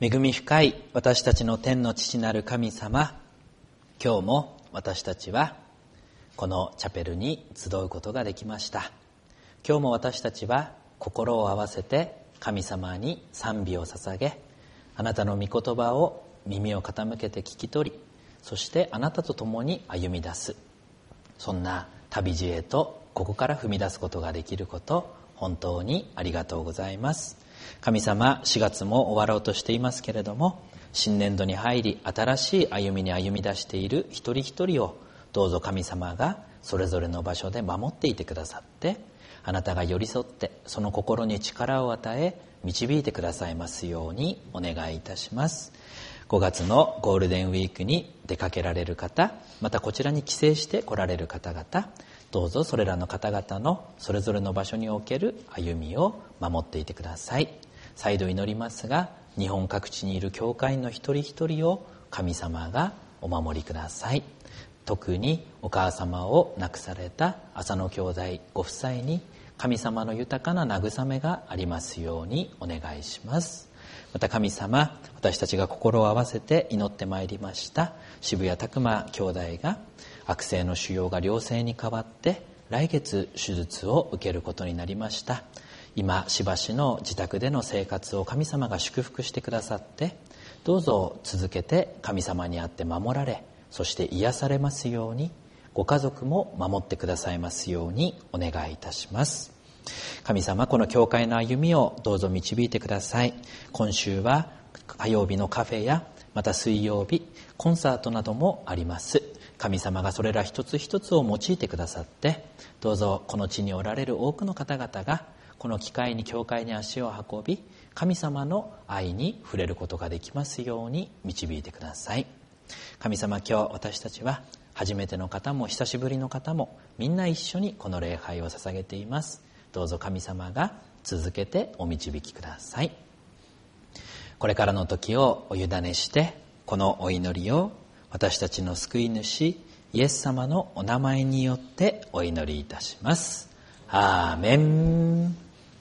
恵み深い私たちの天の父なる神様、今日も私たちはこのチャペルに集うことができました。今日も私たちは心を合わせて神様に賛美を捧げ、あなたの御言葉を耳を傾けて聞き取り、そしてあなたと共に歩み出す、そんな旅路へとここから踏み出すことができること、本当にありがとうございます。神様、4月も終わろうとしていますけれども、新年度に入り新しい歩みに歩み出している一人一人をどうぞ神様がそれぞれの場所で守っていてくださって、あなたが寄り添ってその心に力を与え導いてくださいますようにお願いいたします。5月のゴールデンウィークに出かけられる方、またこちらに帰省して来られる方々、どうぞそれらの方々のそれぞれの場所における歩みを守っていてください。再度祈りますが、日本各地にいる教会の一人一人を神様がお守りください。特にお母様を亡くされた浅野兄弟ご夫妻に神様の豊かな慰めがありますようにお願いします。また神様、私たちが心を合わせて祈ってまいりました渋谷拓磨兄弟が悪性の腫瘍が良性に変わって来月手術を受けることになりました。今しばしの自宅での生活を神様が祝福してくださって、どうぞ続けて神様にあって守られ、そして癒されますように、ご家族も守ってくださいますようにお願いいたします。神様、この教会の歩みをどうぞ導いてください。今週は火曜日のカフェやまた水曜日コンサートなどもあります。神様がそれら一つ一つを用いてくださって、どうぞこの地におられる多くの方々がこの機会に教会に足を運び、神様の愛に触れることができますように導いてください。神様、今日私たちは初めての方も久しぶりの方もみんな一緒にこの礼拝を捧げています。どうぞ神様が続けてお導きください。これからの時をお委ねして、このお祈りを私たちの救い主イエス様のお名前によってお祈りいたします。アーメン。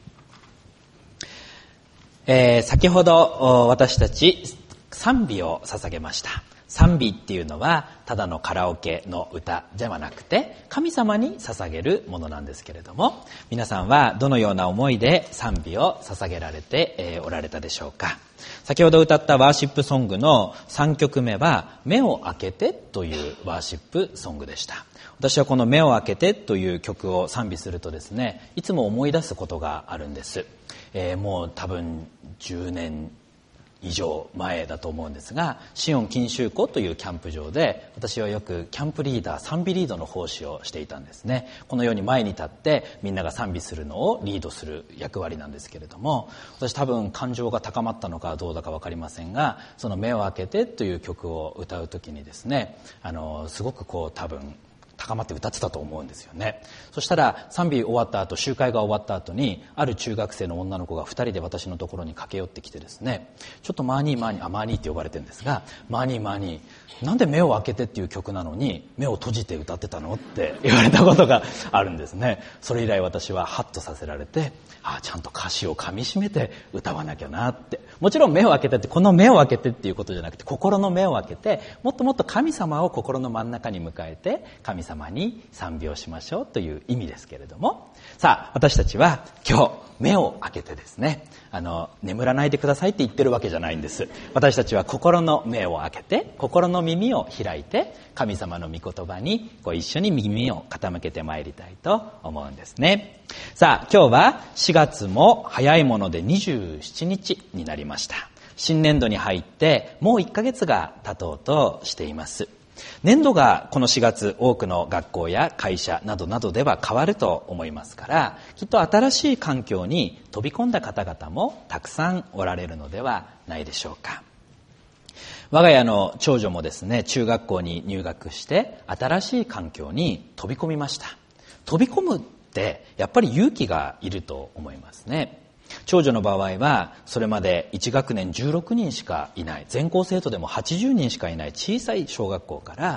先ほど私たち賛美を捧げました。賛美っていうのはただのカラオケの歌ではなくて、神様に捧げるものなんですけれども、皆さんはどのような思いで賛美を捧げられておられたでしょうか。先ほど歌ったワーシップソングの3曲目は目を開けてというワーシップソングでした。私はこの目を開けてという曲を賛美するとですね、いつも思い出すことがあるんです。もう多分10年以上前だと思うんですが、シオン錦秋湖というキャンプ場で私はよくキャンプリーダー、賛美リードの奉仕をしていたんですね。このように前に立ってみんなが賛美するのをリードする役割なんですけれども、私多分感情が高まったのかどうだか分かりませんが、その目を開けてという曲を歌う時にですね、すごく多分高まって歌ってたと思うんですよね。そしたら賛美終わった後、集会が終わった後にある中学生の女の子が2人で私のところに駆け寄ってきてですね、ちょっとマーニーって呼ばれてるんですが、マーニーなんで目を開けてっていう曲なのに目を閉じて歌ってたのって言われたことがあるんですね。それ以来私はハッとさせられて、ちゃんと歌詞を噛み締めて歌わなきゃなって。もちろん目を開けてって、この目を開けてっていうことじゃなくて、心の目を開けてもっともっと神様を心の真ん中に迎えて神様に賛美をしましょうという意味ですけれども、さあ私たちは今日目を開けてですね、眠らないでくださいって言ってるわけじゃないんです。私たちは心の目を開けて、心の耳を開いて、神様の御言葉に一緒に耳を傾けてまいりたいと思うんですね。さあ今日は4月も早いもので27日になりました。新年度に入ってもう1ヶ月が経とうとしています。年度がこの4月多くの学校や会社などなどでは変わると思いますから、きっと新しい環境に飛び込んだ方々もたくさんおられるのではないでしょうか。我が家の長女もですね、中学校に入学して新しい環境に飛び込みました。飛び込むってやっぱり勇気がいると思いますね。長女の場合はそれまで1学年16人しかいない、全校生徒でも80人しかいない小さい小学校から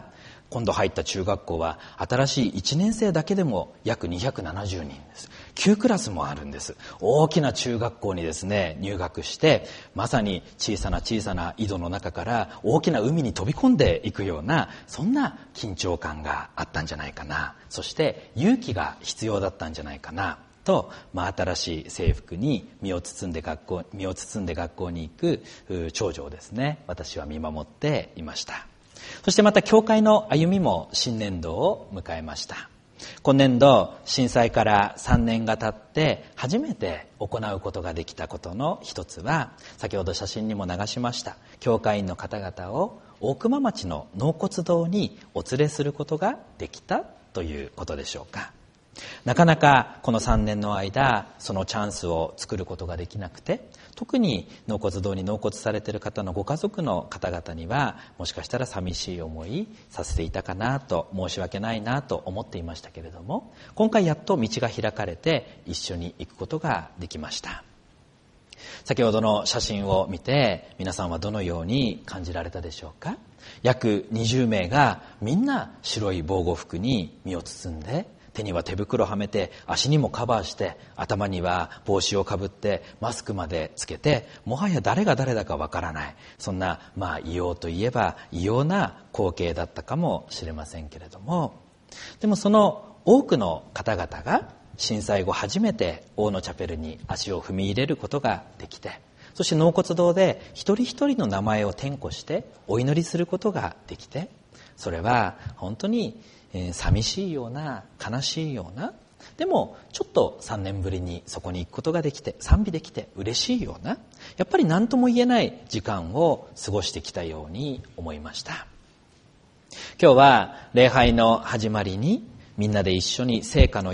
今度入った中学校は新しい1年生だけでも約270人です。9クラスもあるんです。大きな中学校にですね、入学して、まさに小さな小さな井戸の中から大きな海に飛び込んでいくような、そんな緊張感があったんじゃないかな。そして勇気が必要だったんじゃないかな。と、新しい制服に身を包んで学校に行く長女をですね、私は見守っていました。そしてまた教会の歩みも新年度を迎えました。今年度、震災から3年が経って初めて行うことができたことの一つは、先ほど写真にも流しました教会員の方々を大熊町の納骨堂にお連れすることができたということでしょうか。なかなかこの3年の間、そのチャンスを作ることができなくて、特に納骨堂に納骨されている方のご家族の方々には、もしかしたら寂しい思いさせていたかなと、申し訳ないなと思っていましたけれども、今回やっと道が開かれて一緒に行くことができました。先ほどの写真を見て、皆さんはどのように感じられたでしょうか。約20名がみんな白い防護服に身を包んで、手には手袋をはめて、足にもカバーして、頭には帽子をかぶって、マスクまでつけて、もはや誰が誰だかわからない、そんな異様といえば異様な光景だったかもしれませんけれども、でもその多くの方々が震災後初めて大野チャペルに足を踏み入れることができて、そして納骨堂で一人一人の名前を点呼してお祈りすることができて、それは本当に寂しいような、悲しいような、でもちょっと3年ぶりにそこに行くことができて、賛美できて嬉しいような、やっぱり何とも言えない時間を過ごしてきたように思いました。今日は礼拝の始まりにみんなで一緒に聖歌の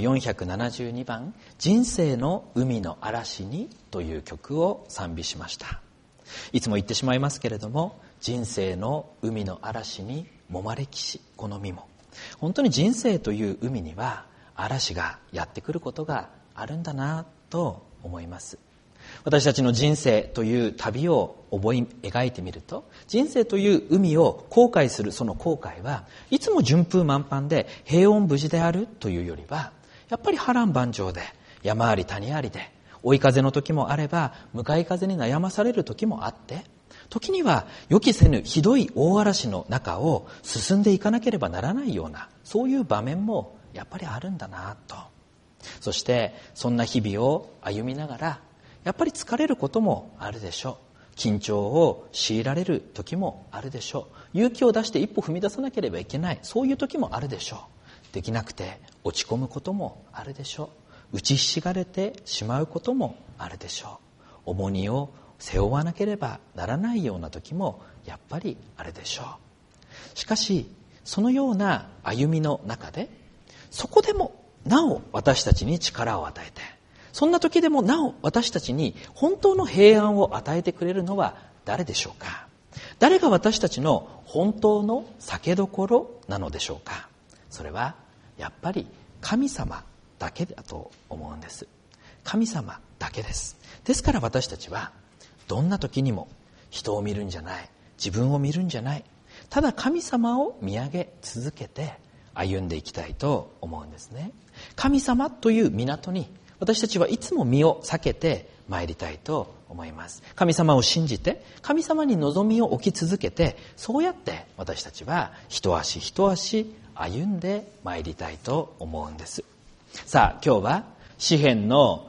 472番人生の海の嵐にという曲を賛美しました。いつも言ってしまいますけれども、人生の海の嵐にもまれきしこの身も、本当に人生という海には嵐がやってくることがあるんだなと思います。私たちの人生という旅を思い描いてみると、人生という海を航海するその航海はいつも順風満帆で平穏無事であるというよりは、やっぱり波乱万丈で山あり谷ありで、追い風の時もあれば向かい風に悩まされる時もあって、時には予期せぬひどい大嵐の中を進んでいかなければならないような、そういう場面もやっぱりあるんだなと。そしてそんな日々を歩みながら、やっぱり疲れることもあるでしょう。緊張を強いられる時もあるでしょう。勇気を出して一歩踏み出さなければいけない、そういう時もあるでしょう。できなくて落ち込むこともあるでしょう。打ちひしがれてしまうこともあるでしょう。重荷を背負わなければならないような時もやっぱりあるでしょう。しかしそのような歩みの中で、そこでもなお私たちに力を与えて、そんな時でもなお私たちに本当の平安を与えてくれるのは誰でしょうか。誰が私たちの本当の酒どころなのでしょうか。それはやっぱり神様だけだと思うんです。神様だけです。ですから私たちはどんな時にも人を見るんじゃない、自分を見るんじゃない、ただ神様を見上げ続けて歩んでいきたいと思うんですね。神様という港に私たちはいつも身を避けて参りたいと思います。神様を信じて、神様に望みを置き続けて、そうやって私たちは一足一足歩んで参りたいと思うんです。さあ、今日は詩編の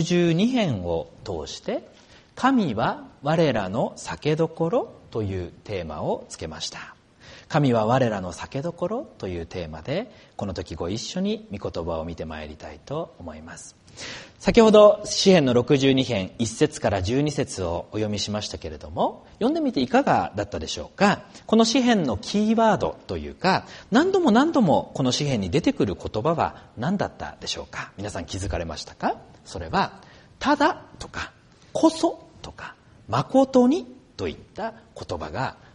62編を通して、神は我らの酒どころというテーマをつけました。神は我らの酒どころというテーマで、この時ご一緒に御言葉を見てまいりたいと思います。先ほど詩編の62編1節から12節をお読みしましたけれども、読んでみていかがだったでしょうか。この詩編のキーワードというか、何度も何度もこの詩編に出てくる言葉は何だったでしょうか。皆さん気づかれましたか。それはただとかこそとか誠にといった言葉が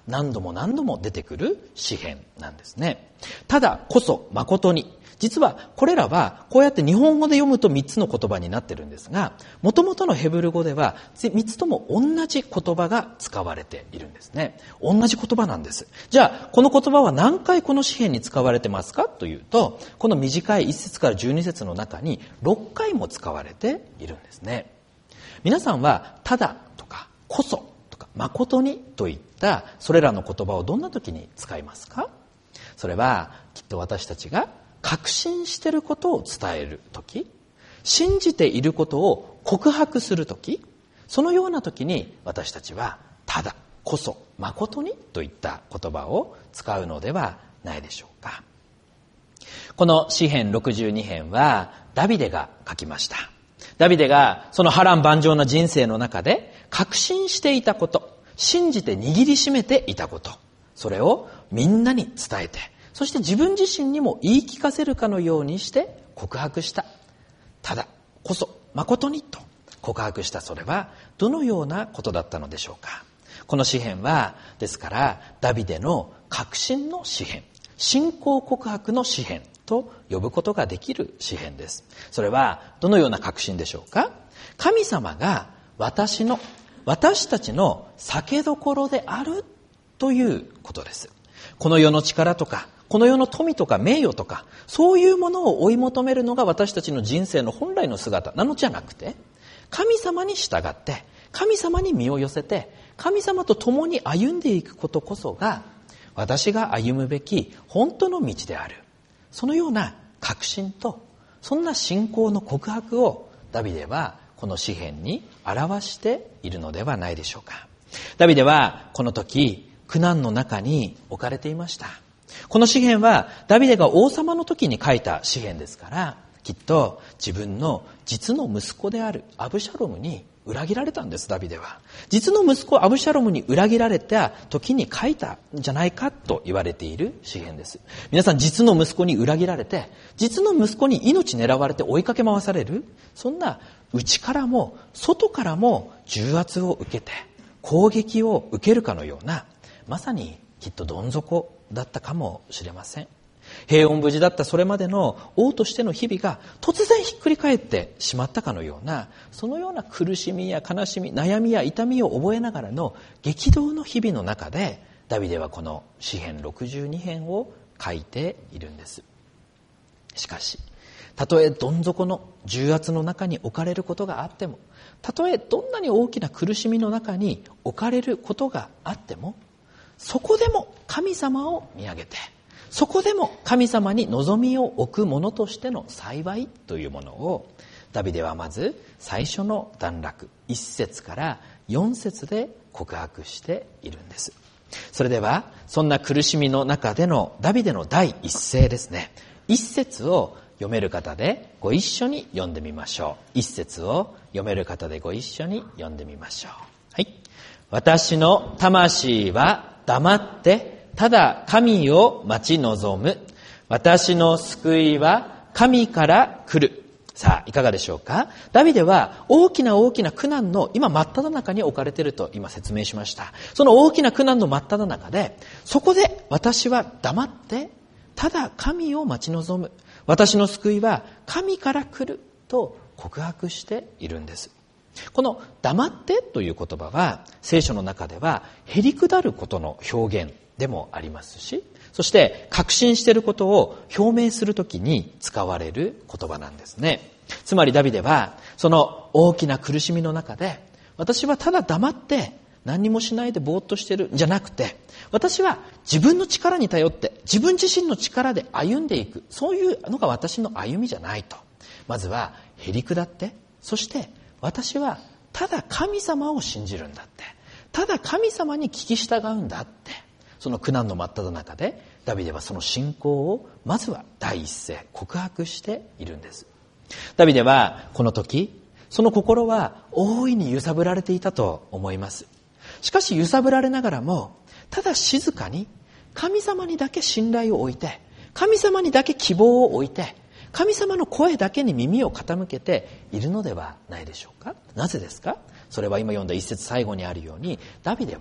何度も何度も出てくる詩篇なんですね。ただこそ誠に、実はこれらはこうやって日本語で読むと3つの言葉になってるんですが、もともとのヘブル語では3つとも同じ言葉が使われているんですね。同じ言葉なんです。じゃあこの言葉は何回この詩篇に使われてますかというと、この短い1節から12節の中に6回も使われているんですね。皆さんはただとかこそとか誠にといったそれらの言葉をどんな時に使いますか？それはきっと私たちが確信していることを伝えるとき、信じていることを告白するとき、そのようなときに私たちはただこそ誠にといった言葉を使うのではないでしょうか。この詩編62編はダビデが書きました。ダビデがその波乱万丈な人生の中で確信していたこと、信じて握りしめていたこと、それをみんなに伝えて、そして自分自身にも言い聞かせるかのようにして告白した。ただこそ誠にと告白した。それはどのようなことだったのでしょうか。この詩編はですからダビデの確信の詩編、信仰告白の詩編と呼ぶことができる詩編です。それはどのような確信でしょうか。神様が私たちの酒どころであるということです。この世の力とかこの世の富とか名誉とかそういうものを追い求めるのが私たちの人生の本来の姿なのじゃなくて、神様に従って神様に身を寄せて神様と共に歩んでいくことこそが私が歩むべき本当の道である。そのような確信とそんな信仰の告白をダビデはこの詩篇に表しているのではないでしょうか。ダビデはこの時苦難の中に置かれていました。この詩篇はダビデが王様の時に書いた詩篇ですから、きっと自分の実の息子であるアブシャロムに裏切られたんです。ダビデは実の息子アブシャロムに裏切られた時に書いたんじゃないかと言われている詩篇です。皆さん、実の息子に裏切られて、実の息子に命狙われて追いかけ回される、そんな内からも外からも重圧を受けて攻撃を受けるかのような、まさにきっとどん底だったかもしれません。平穏無事だったそれまでの王としての日々が突然ひっくり返ってしまったかのような、そのような苦しみや悲しみ、悩みや痛みを覚えながらの激動の日々の中で、ダビデはこの詩編62編を書いているんです。しかし、たとえどん底の重圧の中に置かれることがあっても、たとえどんなに大きな苦しみの中に置かれることがあっても、そこでも神様を見上げて、そこでも神様に望みを置く者としての幸いというものを、ダビデはまず最初の段落1節から4節で告白しているんです。それではそんな苦しみの中でのダビデの第一声ですね、1節を読める方でご一緒に読んでみましょう。1節を読める方でご一緒に読んでみましょう。はい。私の魂は黙ってただ神を待ち望む。私の救いは神から来る。さあ、いかがでしょうか。ダビデは大きな苦難の今真っ只中に置かれていると今説明しました。その大きな苦難の真っ只中で、そこで私は黙ってただ神を待ち望む。私の救いは神から来ると告白しているんです。この黙ってという言葉は聖書の中ではへりくだることの表現でもありますし、そして確信していることを表明するときに使われる言葉なんですね。つまりダビデはその大きな苦しみの中で、私はただ黙って何にもしないでぼーっとしてるんじゃなくて、私は自分の力に頼って自分自身の力で歩んでいく、そういうのが私の歩みじゃないと。まずはへりくだって、そして私はただ神様を信じるんだって、ただ神様に聞き従うんだって、その苦難の真っ只中でダビデはその信仰をまずは第一声告白しているんです。ダビデはこの時その心は大いに揺さぶられていたと思います。しかし揺さぶられながらも、ただ静かに神様にだけ信頼を置いて、神様にだけ希望を置いて、神様の声だけに耳を傾けているのではないでしょうか。なぜですか。それは今読んだ一節最後にあるように、ダビデは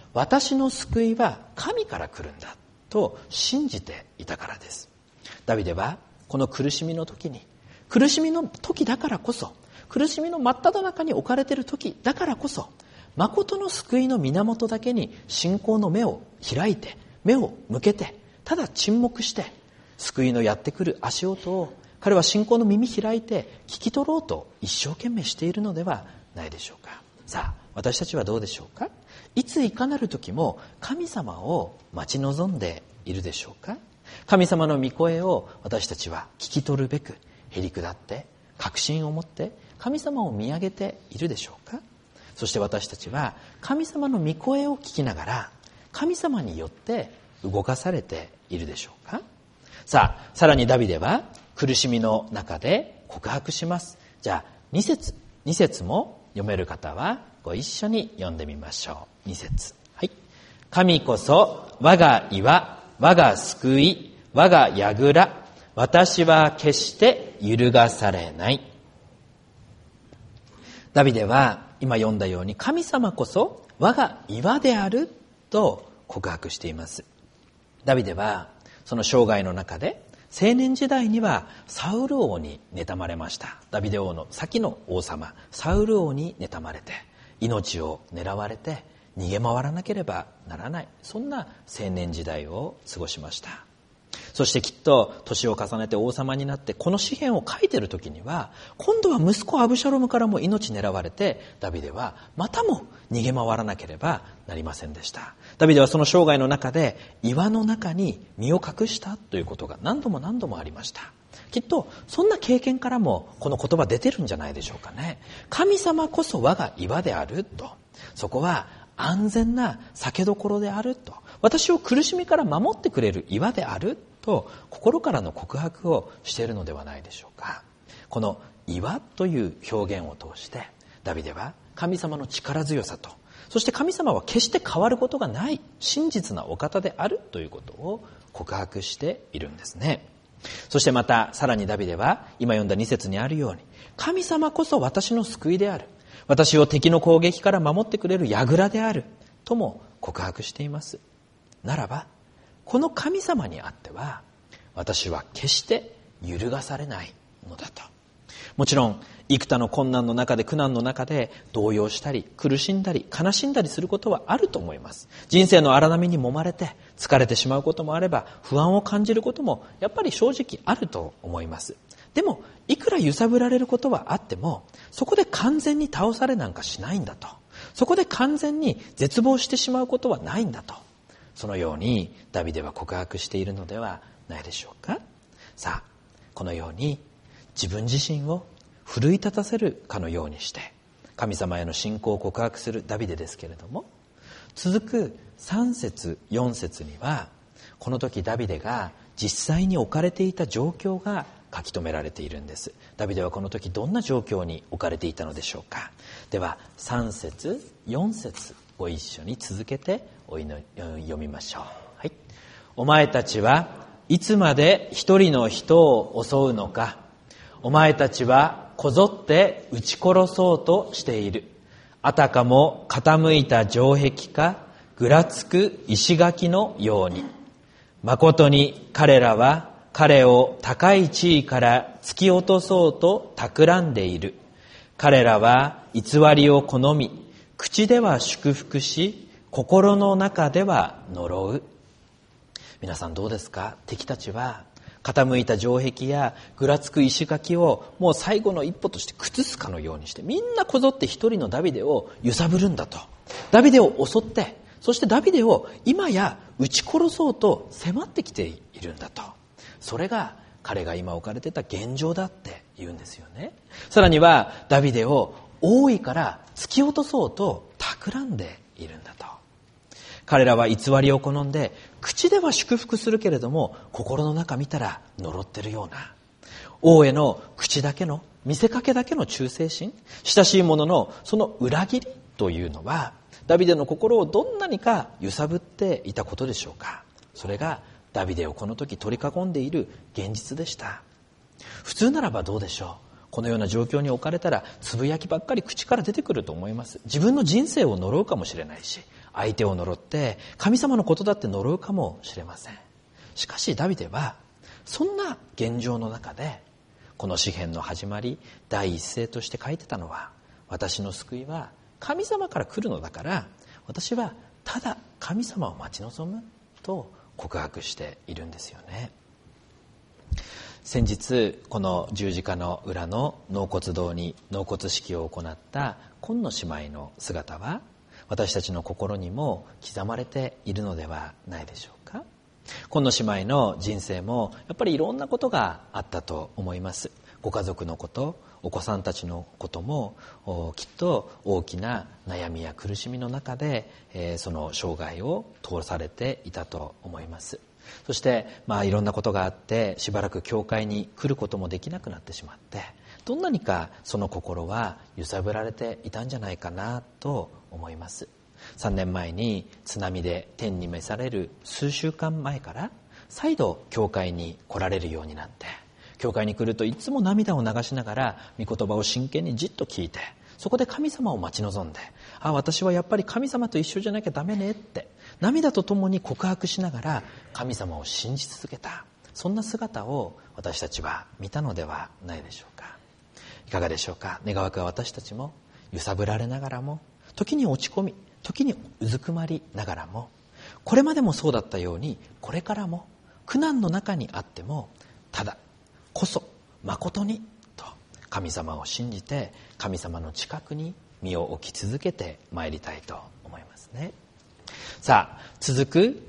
私の救いは神から来るんだと信じていたからです。ダビデはこの苦しみの時に、苦しみの時だからこそ、苦しみの真っ只中に置かれている時だからこそ、誠の救いの源だけに信仰の目を開いて、目を向けて、ただ沈黙して、救いのやってくる足音を彼は信仰の耳開いて聞き取ろうと一生懸命しているのではないでしょうか。さあ、私たちはどうでしょうか。いついかなる時も神様を待ち望んでいるでしょうか。神様の御声を私たちは聞き取るべくへり下って確信を持って神様を見上げているでしょうか。そして私たちは神様の御声を聞きながら神様によって動かされているでしょうか。さあ、さらにダビデは苦しみの中で告白します。じゃあ2節も読める方はご一緒に読んでみましょう。2節、はい。神こそ我が岩、我が救い、我が櫓、私は決して揺るがされない。ダビデは今読んだように神様こそ我が岩であると告白しています。ダビデはその生涯の中で青年時代にはサウル王に妬まれました。ダビデ王の先の王様サウル王に妬まれて命を狙われて逃げ回らなければならない、そんな青年時代を過ごしました。そしてきっと年を重ねて王様になってこの詩篇を書いている時には今度は息子アブシャロムからも命狙われてダビデはまたも逃げ回らなければなりませんでした。ダビデはその生涯の中で岩の中に身を隠したということが何度もありました。きっとそんな経験からもこの言葉出てるんじゃないでしょうかね。神様こそ我が岩であると、そこは安全な酒どころであると、私を苦しみから守ってくれる岩であると心からの告白をしているのではないでしょうか。この岩という表現を通してダビデは神様の力強さと、そして神様は決して変わることがない真実なお方であるということを告白しているんですね。そしてまたさらにダビデは今読んだ2節にあるように神様こそ私の救いである、私を敵の攻撃から守ってくれる櫓であるとも告白しています。ならばこの神様にあっては私は決して揺るがされないのだと。もちろん幾多の困難の中で苦難の中で動揺したり苦しんだり悲しんだりすることはあると思います。人生の荒波に揉まれて疲れてしまうこともあれば不安を感じることもやっぱり正直あると思います。でもいくら揺さぶられることはあってもそこで完全に倒されなんかしないんだと、そこで完全に絶望してしまうことはないんだと、そのようにダビデは告白しているのではないでしょうか。さあ、このように自分自身を奮い立たせるかのようにして神様への信仰を告白するダビデですけれども、続く3節4節にはこの時ダビデが実際に置かれていた状況が書き留められているんです。ダビデはこの時どんな状況に置かれていたのでしょうか。では3節4節ご一緒に続けて読みましょう。はい。お前たちはいつまで一人の人を襲うのか。お前たちはこぞって撃ち殺そうとしている。あたかも傾いた城壁かぐらつく石垣のように。誠に彼らは彼を高い地位から突き落とそうと企んでいる。彼らは偽りを好み、口では祝福し、心の中では呪う。皆さんどうですか。敵たちは傾いた城壁やぐらつく石垣をもう最後の一歩として崩すかのようにして、みんなこぞって一人のダビデを揺さぶるんだと。ダビデを襲って、そしてダビデを今や撃ち殺そうと迫ってきているんだと。それが彼が今置かれていた現状だって言うんですよね。さらにはダビデを王位から突き落とそうと企んでいるんだと。彼らは偽りを好んで口では祝福するけれども心の中見たら呪ってるような、王への口だけの見せかけだけの忠誠心、親しい者のその裏切りというのはダビデの心をどんなにか揺さぶっていたことでしょうか。それがダビデをこの時取り囲んでいる現実でした。普通ならばどうでしょう。このような状況に置かれたらつぶやきばっかり口から出てくると思います。自分の人生を呪うかもしれないし、 相手を呪って神様のことだって呪うかもしれません。しかしダビデはそんな現状の中でこの詩篇の始まり第一声として書いてたのは、私の救いは神様から来るのだから私はただ神様を待ち望むと告白しているんですよね。先日この十字架の裏の納骨堂に納骨式を行った今野姉妹の姿は私たちの心にも刻まれているのではないでしょうか。今野姉妹の人生もやっぱりいろんなことがあったと思います。ご家族のこと、お子さんたちのこともきっと大きな悩みや苦しみの中で、その生涯を通されていたと思います。そしていろんなことがあってしばらく教会に来ることもできなくなってしまって、どんなにかその心は揺さぶられていたんじゃないかなと思います。3年前に津波で天に召される数週間前から再度教会に来られるようになって、教会に来るといつも涙を流しながら御言葉を真剣にじっと聞いて、そこで神様を待ち望んで、私はやっぱり神様と一緒じゃなきゃダメねって涙とともに告白しながら神様を信じ続けた、そんな姿を私たちは見たのではないでしょうか。いかがでしょうか。願わくは私たちも揺さぶられながらも、時に落ち込み、時にうずくまりながらも、これまでもそうだったようにこれからも苦難の中にあっても、ただこそ誠にと神様を信じて神様の近くに身を置き続けてまいりたいと思いますね。さあ、続く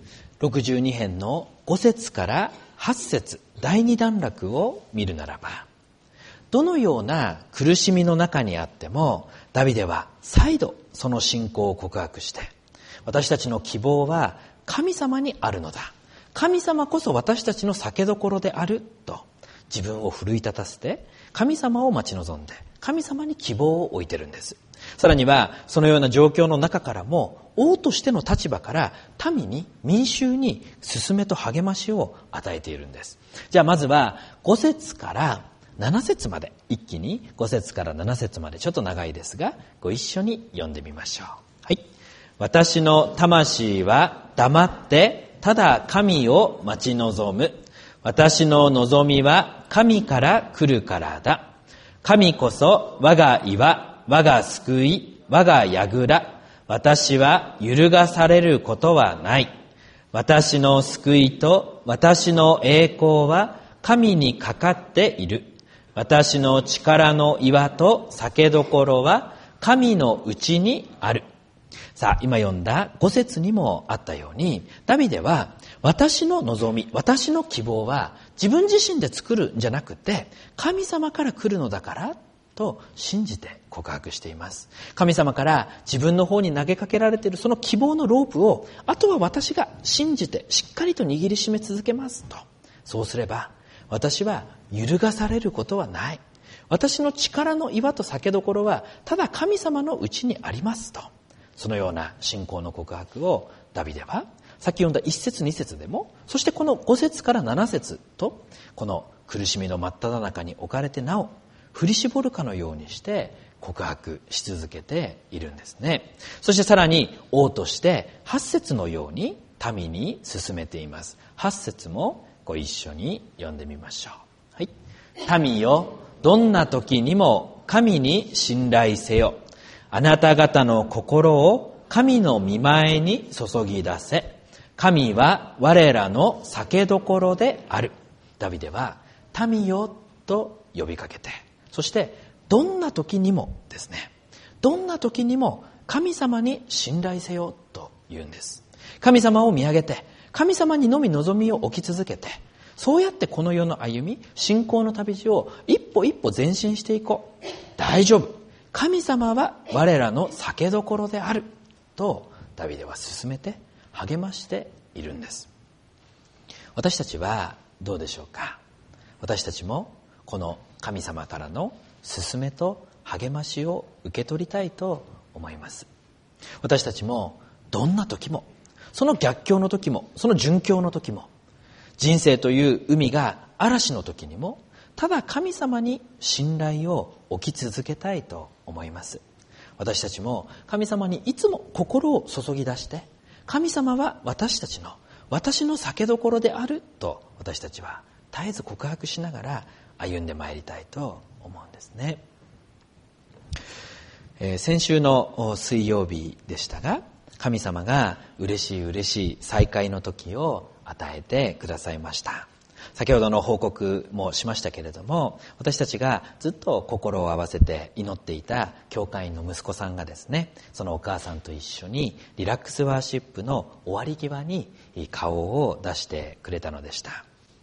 62編の5節から8節第2段落を見るならば、どのような苦しみの中にあってもダビデは再度その信仰を告白して、私たちの希望は神様にあるのだ、神様こそ私たちの酒どころであると自分を奮い立たせて神様を待ち望んで神様に希望を置いてるんです。さらにはそのような状況の中からも王としての立場から民に民衆に勧めと励ましを与えているんです。じゃあまずは5節から7節まで、一気に5節から7節まで、ちょっと長いですがご一緒に読んでみましょう。はい。私の魂は黙ってただ神を待ち望む。私の望みは神から来るからだ。神こそ我が岩、我が救い、我が櫓。私は揺るがされることはない。私の救いと私の栄光は神にかかっている。私の力の岩と酒どころは神のうちにある。さあ、今読んだ5節にもあったように、ダビデは私の望み、私の希望は自分自身で作るんじゃなくて神様から来るのだからと信じて告白しています。神様から自分の方に投げかけられているその希望のロープを、あとは私が信じてしっかりと握りしめ続けますと。そうすれば私は揺るがされることはない。私の力の岩と酒どころはただ神様のうちにありますと。そのような信仰の告白をダビデはさっき読んだ1節2節でも、そしてこの5節から7節と、この苦しみの真っ只中に置かれてなお振り絞るかのようにして告白し続けているんですね。そしてさらに王として8節のように民に進めています。8節もご一緒に読んでみましょう。はい。民よ、どんな時にも神に信頼せよ。あなた方の心を神の御前に注ぎ出せ。神は我らの酒どころである。ダビデは民よと呼びかけて、そしてどんな時にもですね、どんな時にも神様に信頼せよと言うんです。神様を見上げて、神様にのみ望みを置き続けて、そうやってこの世の歩み、信仰の旅路を一歩一歩前進していこう。大丈夫。神様は我らの酒どころであるとダビデは進めて励ましているんです。私たちはどうでしょうか。私たちもこの神様からの勧めと励ましを受け取りたいと思います。私たちもどんな時も、その逆境の時も、その順境の時も、人生という海が嵐の時にも、ただ神様に信頼を置き続けたいと思います。 私たちも神様にいつも心を注ぎ出して、神様は私の酒どころであると私たちは絶えず告白しながら歩んでまいりたいと思うんですね。先週の水曜日でしたが、神様が嬉しい再会の時を与えてくださいました。先ほどの報告もしましたけれども、私たちがずっと心を合わせて祈っていた教会員の息子さんがですね、そのお母さんと一緒にリラックスワーシップの終わり際に顔を出してくれたのでした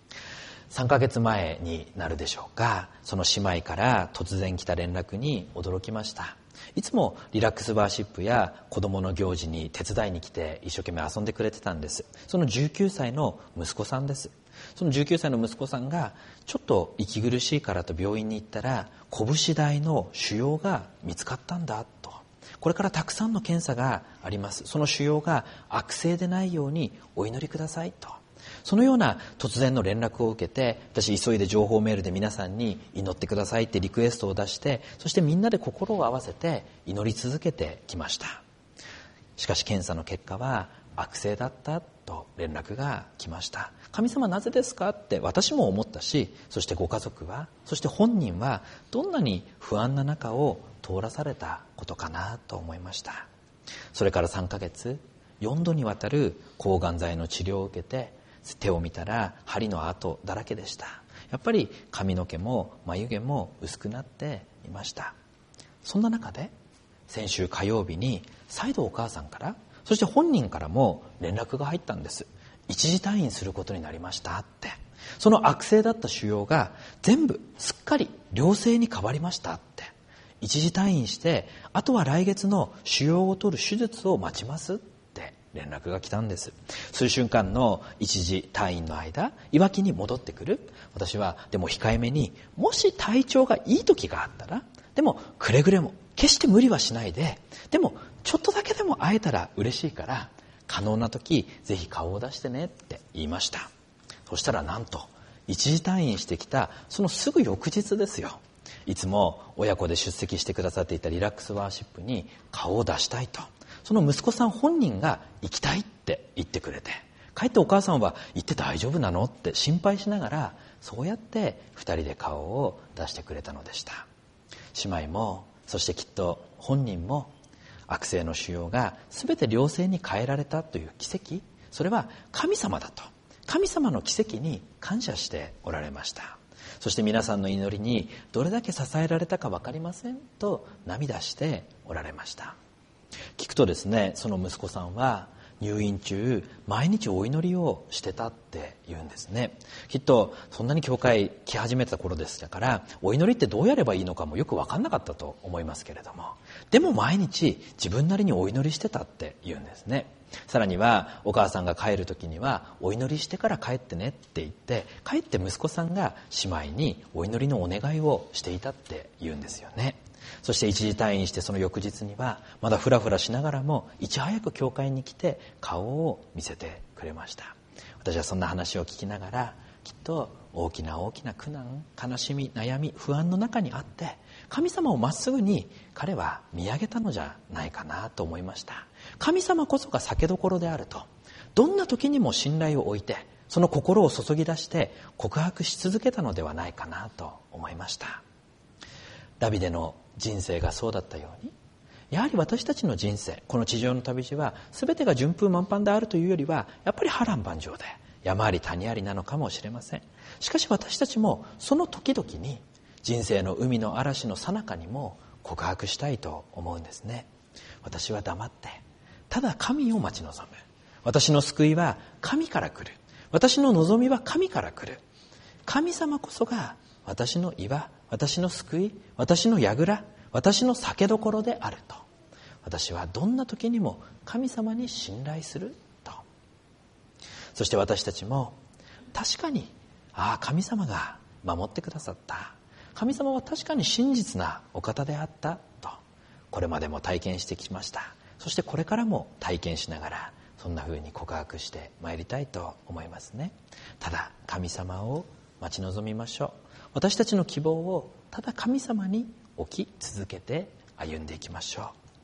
。3ヶ月前になるでしょうか、その姉妹から突然来た連絡に驚きました。いつもリラックスワーシップや子供の行事に手伝いに来て一生懸命遊んでくれてたんです。その19歳の息子さんです。その19歳の息子さんがちょっと息苦しいからと病院に行ったら、拳大の腫瘍が見つかったんだと。これからたくさんの検査があります。その腫瘍が悪性でないようにお祈りくださいと。そのような突然の連絡を受けて、私急いで情報メールで皆さんに祈ってくださいってリクエストを出して、そしてみんなで心を合わせて祈り続けてきました。しかし検査の結果は悪性だったと連絡が来ました。神様なぜですかって私も思ったし、そしてご家族は、そして本人はどんなに不安な中を通らされたことかなと思いました。それから3ヶ月、4度にわたる抗がん剤の治療を受けて、手を見たら針の跡だらけでした。やっぱり髪の毛も眉毛も薄くなっていました。そんな中で先週火曜日に再度お母さんから、そして本人からも連絡が入ったんです。一時退院することになりましたって。その悪性だった腫瘍が全部すっかり良性に変わりましたって。一時退院して、あとは来月の腫瘍を取る手術を待ちますって連絡が来たんです。数週間の一時退院の間、いわきに戻ってくる。私はでも控えめに、もし体調がいい時があったら、でもくれぐれも決して無理はしないで、でもちょっとだけでも会えたら嬉しいから、可能な時ぜひ顔を出してねって言いました。そしたらなんと一時退院してきたそのすぐ翌日ですよ。いつも親子で出席してくださっていたリラックスワーシップに顔を出したいと、その息子さん本人が行きたいって言ってくれて、かえってお母さんは行って大丈夫なのって心配しながら、そうやって2人で顔を出してくれたのでした。姉妹も、そしてきっと本人も、悪性の腫瘍が全て良性に変えられたという奇跡、それは神様だと、神様の奇跡に感謝しておられました。そして皆さんの祈りにどれだけ支えられたか分かりませんと涙しておられました。聞くとですね、その息子さんは入院中毎日お祈りをしてたって言うんですね。きっとそんなに教会来始めた頃でしたから、お祈りってどうやればいいのかもよく分かんなかったと思いますけれども、でも毎日自分なりにお祈りしてたって言うんですね。さらにはお母さんが帰る時には、お祈りしてから帰ってねって言って、帰って息子さんが姉妹にお祈りのお願いをしていたって言うんですよね。そして一時退院してその翌日には、まだフラフラしながらもいち早く教会に来て顔を見せてくれました。私はそんな話を聞きながら、きっと大きな大きな苦難、悲しみ、悩み、不安の中にあって、神様をまっすぐに彼は見上げたのじゃないかなと思いました。神様こそが酒どころであると、どんな時にも信頼を置いて、その心を注ぎ出して告白し続けたのではないかなと思いました。ダビデの人生がそうだったように、やはり私たちの人生、この地上の旅路は全てが順風満帆であるというよりは、やっぱり波乱万丈で山あり谷ありなのかもしれません。しかし私たちもその時々に、人生の海の嵐の最中にも告白したいと思うんですね。私は黙ってただ神を待ち望む。私の救いは神から来る。私の望みは神から来る。神様こそが私の岩、私の救い、私の櫓、私の酒どころであると、私はどんな時にも神様に信頼すると。そして私たちも確かに、神様が守ってくださった、神様は確かに真実なお方であったと、これまでも体験してきました。そしてこれからも体験しながら、そんな風に告白してまいりたいと思いますね。ただ神様を待ち望みましょう。私たちの希望をただ神様に置き続けて歩んでいきましょう。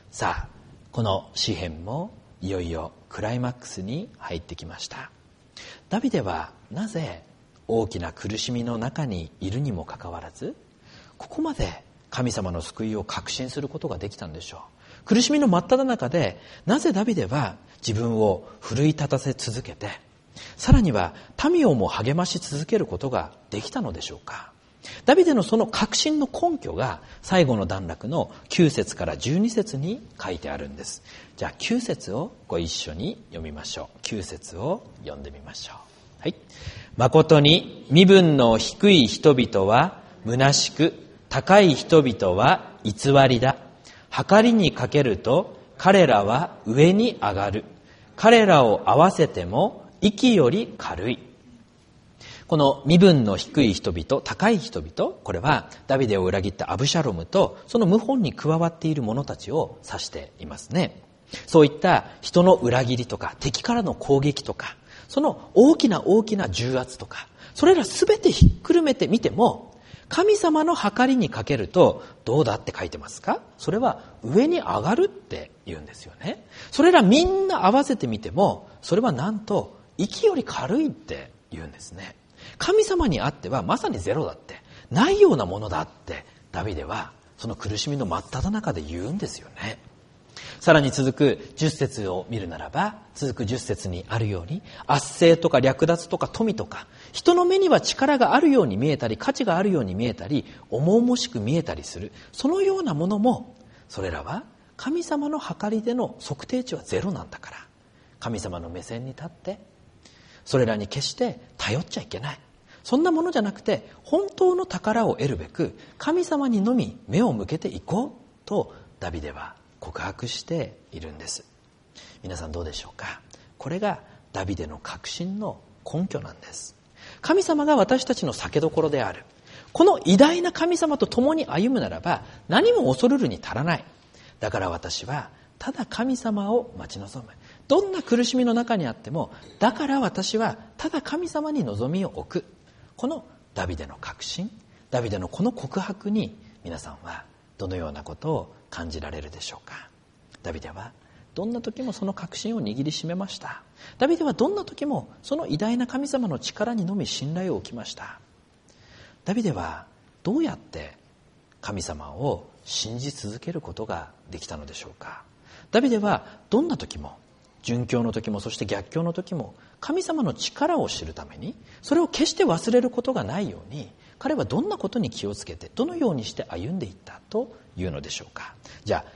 さあ、この詩編もいよいよクライマックスに入ってきました。ダビデはなぜ大きな苦しみの中にいるにもかかわらず、ここまで神様の救いを確信することができたんでしょう。苦しみの真っ只中で、なぜダビデは自分を奮い立たせ続けて、さらには民をも励まし続けることができたのでしょうか。ダビデのその確信の根拠が最後の段落の9節から12節に書いてあるんです。じゃあ9節をご一緒に読みましょう。9節を読んでみましょう。はい。誠に身分の低い人々は虚しく、高い人々は偽りだ。計りにかけると彼らは上に上がる。彼らを合わせても息より軽い。この身分の低い人々、高い人々、これはダビデを裏切ったアブシャロムとその謀反に加わっている者たちを指していますね。そういった人の裏切りとか敵からの攻撃とか、その大きな重圧とか、それら全てひっくるめてみても、神様の計りにかけるとどうだって書いてますか？それは上に上がるって言うんですよね。それらみんな合わせてみても、それはなんと息より軽いって言うんですね。神様にあってはまさにゼロだって、ないようなものだってダビデはその苦しみの真っ只中で言うんですよね。さらに続く10節を見るならば、続く10節にあるように、圧政とか略奪とか富とか、人の目には力があるように見えたり、価値があるように見えたり、重々しく見えたりする、そのようなものも、それらは神様の計りでの測定値はゼロなんだから、神様の目線に立ってそれらに決して頼っちゃいけない。そんなものじゃなくて、本当の宝を得るべく神様にのみ目を向けていこうとダビデは告白しているんです。皆さんどうでしょうか。これがダビデの確信の根拠なんです。神様が私たちの酒どころである。この偉大な神様と共に歩むならば、何も恐るるに足らない。だから私はただ神様を待ち望む。どんな苦しみの中にあっても、だから私はただ神様に望みを置く。このダビデの確信、ダビデのこの告白に皆さんはどのようなことを感じられるでしょうか。ダビデはどんな時もその確信を握りしめました。ダビデはどんな時もその偉大な神様の力にのみ信頼を置きました。ダビデはどうやって神様を信じ続けることができたのでしょうか。ダビデはどんな時も、順境の時もそして逆境の時も、神様の力を知るために、それを決して忘れることがないように、彼はどんなことに気をつけて、どのようにして歩んでいったというのでしょうか。じゃあ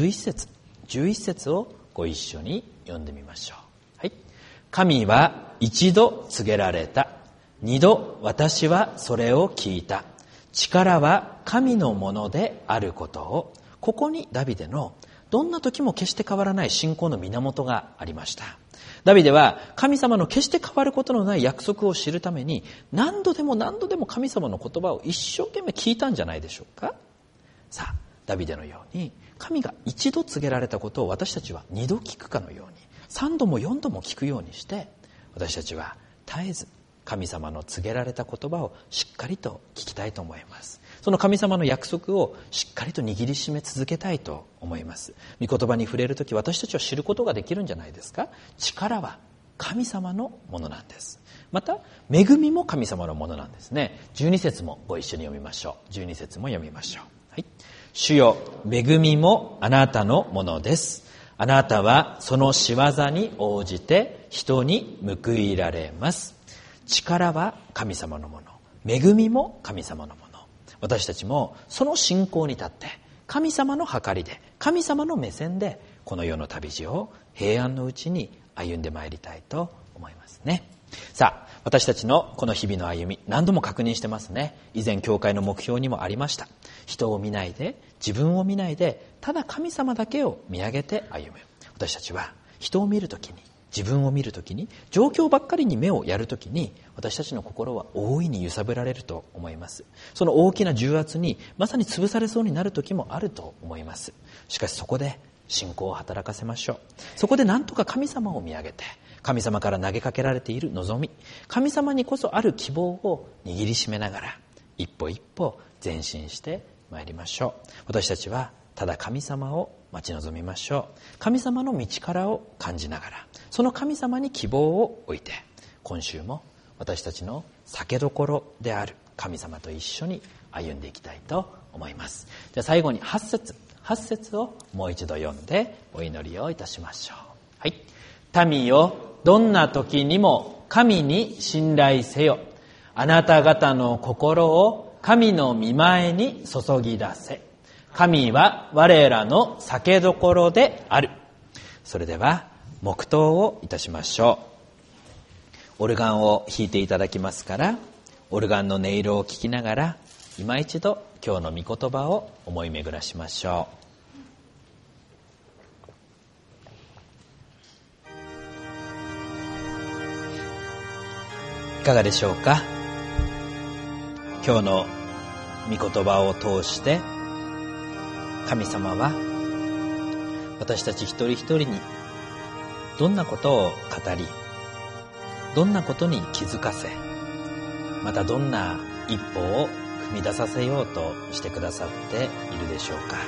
11節をご一緒に読んでみましょう。はい。神は一度告げられた。二度私はそれを聞いた。力は神のものであることを。ここにダビデのどんな時も決して変わらない信仰の源がありました。ダビデは神様の決して変わることのない約束を知るために、何度でも神様の言葉を一生懸命聞いたんじゃないでしょうか。さあ、ダビデのように神が一度告げられたことを私たちは二度聞くかのように、三度も四度も聞くようにして、私たちは絶えず神様の告げられた言葉をしっかりと聞きたいと思います。その神様の約束をしっかりと握りしめ続けたいと思います。御言葉に触れるとき、私たちは知ることができるんじゃないですか。力は神様のものなんです。また恵みも神様のものなんですね。12節もご一緒に読みましょう。12節も読みましょう。はい。主よ、恵みもあなたのものです。あなたはその仕業に応じて人に報いられます。力は神様のもの、恵みも神様のもの。私たちもその信仰に立って、神様の計りで、神様の目線で、この世の旅路を平安のうちに歩んでまいりたいと思いますね。さあ、私たちのこの日々の歩み、何度も確認してますね。以前教会の目標にもありました。人を見ないで、自分を見ないで、ただ神様だけを見上げて歩む。私たちは人を見るときに、自分を見るときに、状況ばっかりに目をやるときに、私たちの心は大いに揺さぶられると思います。その大きな重圧にまさに潰されそうになるときもあると思います。しかしそこで信仰を働かせましょう。そこで何とか神様を見上げて、神様から投げかけられている望み、神様にこそある希望を握りしめながら、一歩一歩前進してまいりましょう。私たちはただ神様を待ち望みましょう。神様の道からを感じながら、その神様に希望を置いて、今週も私たちの酒どころである神様と一緒に歩んでいきたいと思います。じゃあ最後に8節をもう一度読んでお祈りをいたしましょう。はい。民よ、どんな時にも神に信頼せよ。あなた方の心を神の御前に注ぎ出せ。神は我らの酒どころである。それでは黙祷をいたしましょう。オルガンを弾いていただきますから、オルガンの音色を聞きながら、今一度今日の御言葉を思い巡らしましょう。いかがでしょうか。今日の御言葉を通して神様は私たち一人一人にどんなことを語り、どんなことに気づかせ、またどんな一歩を踏み出させようとしてくださっているでしょうか。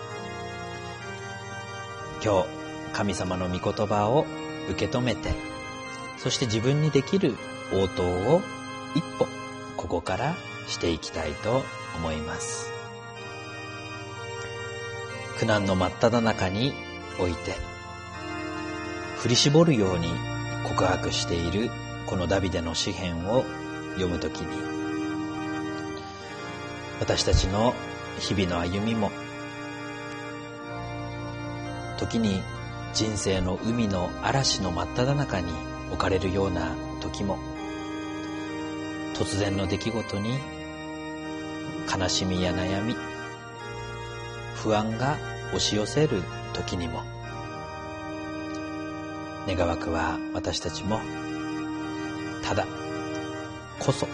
今日神様の御言葉を受け止めて、そして自分にできる応答を一歩ここからしていきたいと思います。苦難の真っ只中において振り絞るように告白しているこのダビデの詩篇を読むときに、私たちの日々の歩みも、時に人生の海の嵐の真っ只中に置かれるような時も、突然の出来事に悲しみや悩み、不安が押し寄せる時にも、願わくは私たちもただこそ、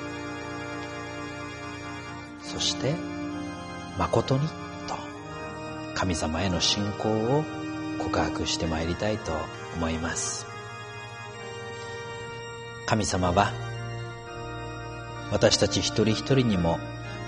そして誠にと神様への信仰を告白してまいりたいと思います。神様は私たち一人一人にも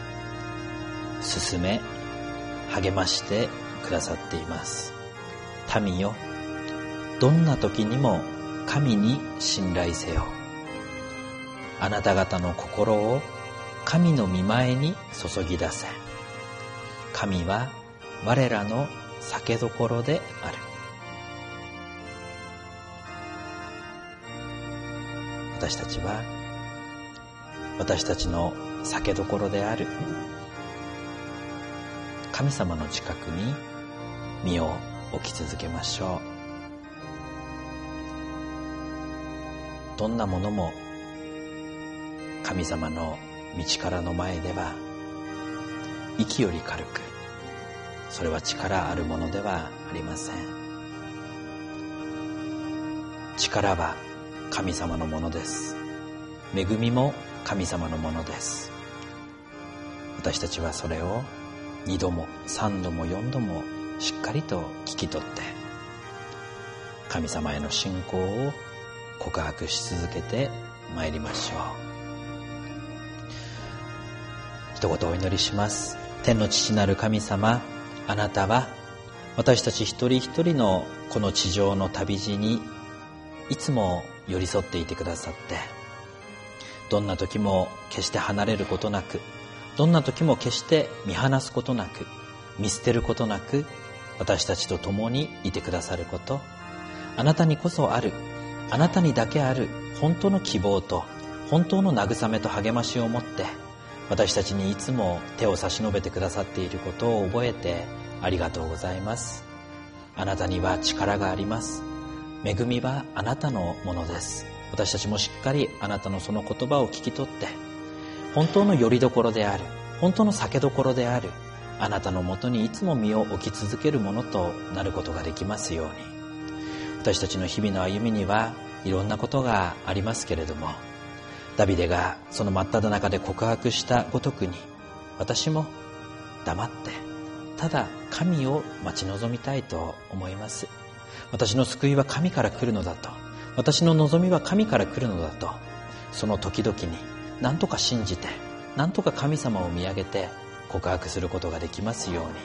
勧め励ましてくださっています。民よ、どんな時にも神に信頼せよ。あなた方の心を神の御前に注ぎ出せ。神は我らの酒どころである。私たちは私たちの酒どころである神様の近くに身を置き続けましょう。どんなものも神様の道からの前では息より軽く、それは力あるものではありません。力は神様のものです。恵みも神様のものです。私たちはそれを2度も3度も4度もしっかりと聞き取って、神様への信仰を告白し続けてまいりましょう。一言お祈りします。天の父なる神様、あなたは私たち一人一人のこの地上の旅路にいつも寄り添っていてくださって、どんな時も決して離れることなく、どんな時も決して見放すことなく、見捨てることなく、私たちと共にいてくださること、あなたにこそある、あなたにだけある本当の希望と本当の慰めと励ましを持って、私たちにいつも手を差し伸べてくださっていることを覚えてありがとうございます。あなたには力があります。恵みはあなたのものです。私たちもしっかりあなたのその言葉を聞き取って、本当の拠り所である、本当の酒どころであるあなたのもとにいつも身を置き続けるものとなることができますように。私たちの日々の歩みにはいろんなことがありますけれども、ダビデがその真っ只中で告白したごとくに、私も黙ってただ神を待ち望みたいと思います。私の救いは神から来るのだと、私の望みは神から来るのだと、その時々に何とか信じて、何とか神様を見上げて告白することができますように、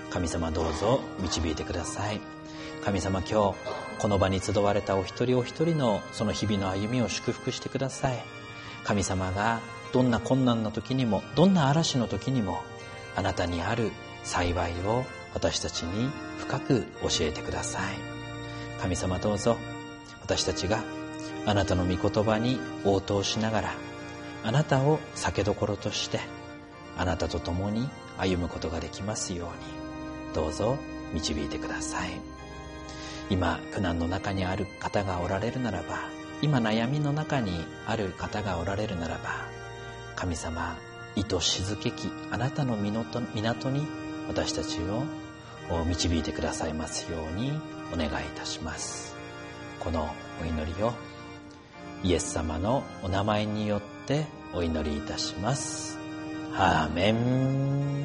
神様どうぞ導いてください。神様、今日この場に集われたお一人お一人のその日々の歩みを祝福してください。神様がどんな困難の時にも、どんな嵐の時にも、あなたにある幸いを私たちに深く教えてください。神様どうぞ私たちがあなたの御言葉に応答しながら、あなたを酒どころとしてあなたと共に歩むことができますように、どうぞ導いてください。今苦難の中にある方がおられるならば、今悩みの中にある方がおられるならば、神様、意図静けきあなたの港に私たちを導いてくださいますようにお願いいたします。このお祈りをイエス様のお名前によってお祈りいたします。アーメン。